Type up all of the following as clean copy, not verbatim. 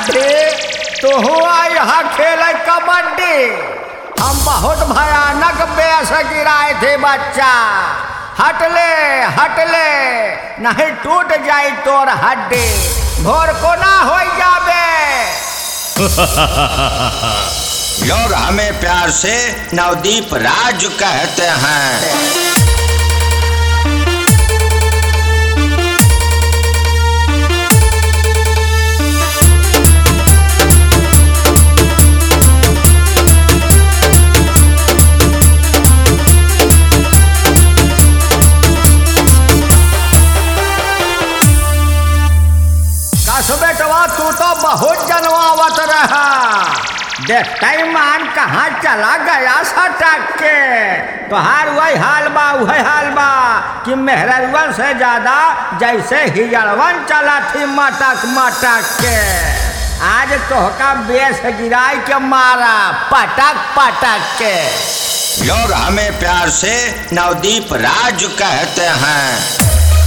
लाठी तू हुआ यहाँ खेले कबड्डी। हम बहुत भयानक बेस गिराए थे बच्चा। हट ले नहीं टूट जाई तोर हड्डी, भोर को ना हो जाबे। लोग हमें प्यार से नवदीप राज कहते हैं। बेटवा तू तो बहुत जनवावत रहा, देखते मान कहाँ चला गया सटक के। तोहार वही हाल बा कि मेहरवन से ज्यादा जैसे हिजड़वन चला थी मटक मटक के। आज तोहका बेस गिराई के मारा पटक पटक के। लोग हमें प्यार से नवदीप राज कहते हैं।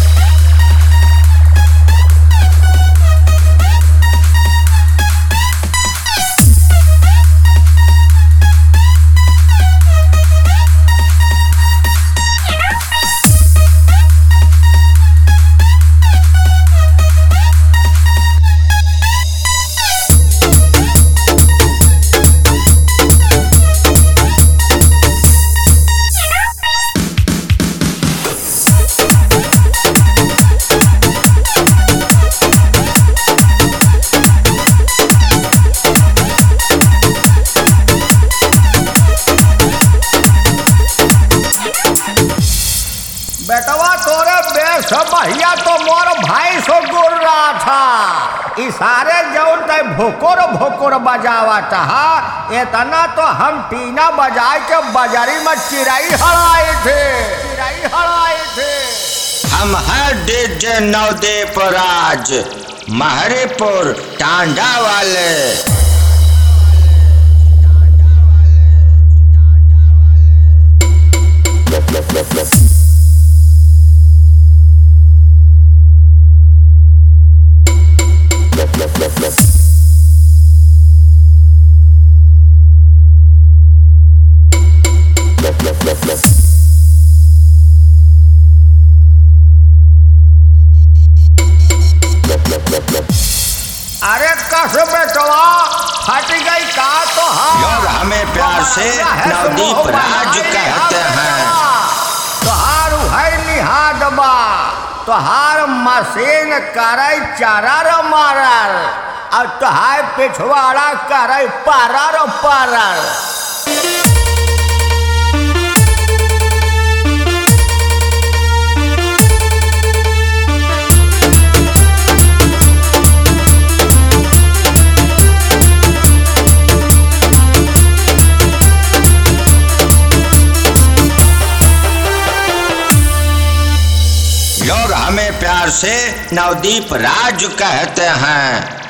बेटवा तोरे बेस भैया तो मोर भाई सो गुर रहा था। इशारे जौन तय भोकोर बजावत हा, इतना तो हम टीना बजाए के बजारी में चिड़ाई हड़ाए थे। हम हैं डीजे नवदीप राज, महरेपुर टांडा वाले। अरे कस बेटवा फट गई का तो लोग हमें प्यार से नवदीप राज कहते हैं। तोहार है निहाद बा, तोहार मशीन करे चरर मरर, और तोहार पिछवाड़ा करे परर। लोग हमें प्यार से नवदीप राज कहते हैं।